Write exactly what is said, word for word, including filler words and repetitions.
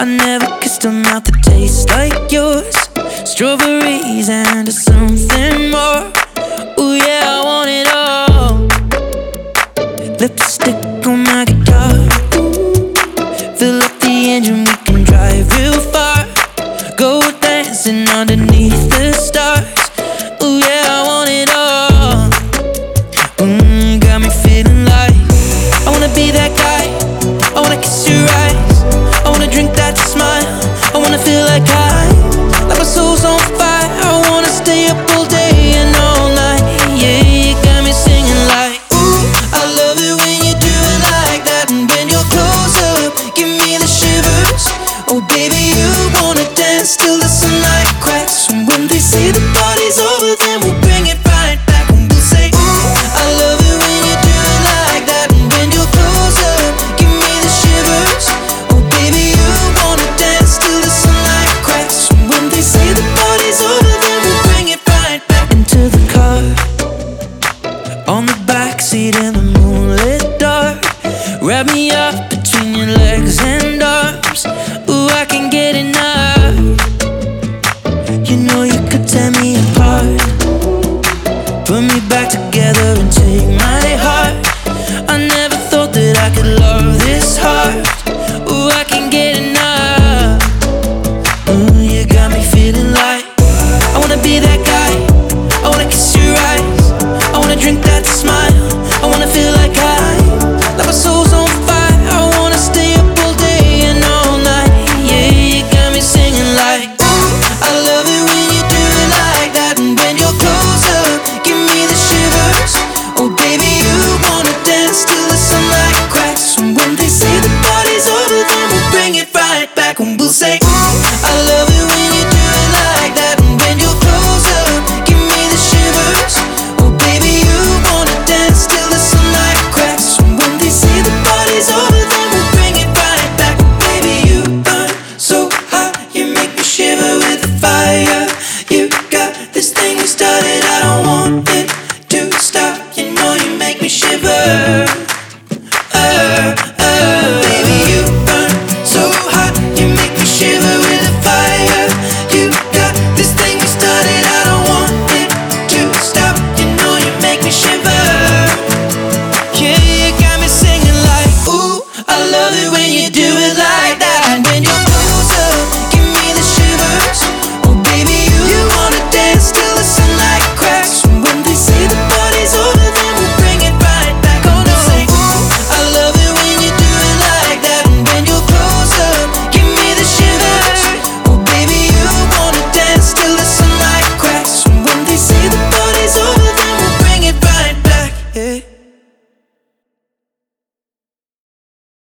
I never kissed a mouth that tastes like yours. Strawberries and something more. Ooh yeah, I want it all. Lipstick on my guitar. Fill up the engine, we can drive real far. Go dancing underneath the stars. Ooh yeah, I want it all. Mmm, got me feeling like I wanna be that guy. I wanna kiss your eyes. I wanna drink that smile. I wanna feel like I, like my soul's on fire. I wanna stay up all day and all night. Yeah, you got me singing like, ooh, I love it when you do it like that. And when you're close up, give me the shivers. Oh baby, you wanna dance till the sunlight cracks. And when they say the party's over, then we'll bring it right back. And we'll say, ooh, I love it when you do it like that. And when you're close up, give me the shivers. Oh baby, you wanna dance till the sunlight cracks. And when they say the party's over, then we'll bring it right back. Into the car, on the backseat in the moonlit dark. Wrap me up between your legs and arms. Ooh, I can't get enough. You know you could tear me apart, put me back together and take my heart. I never thought that I could love this hard. Ooh, I can't get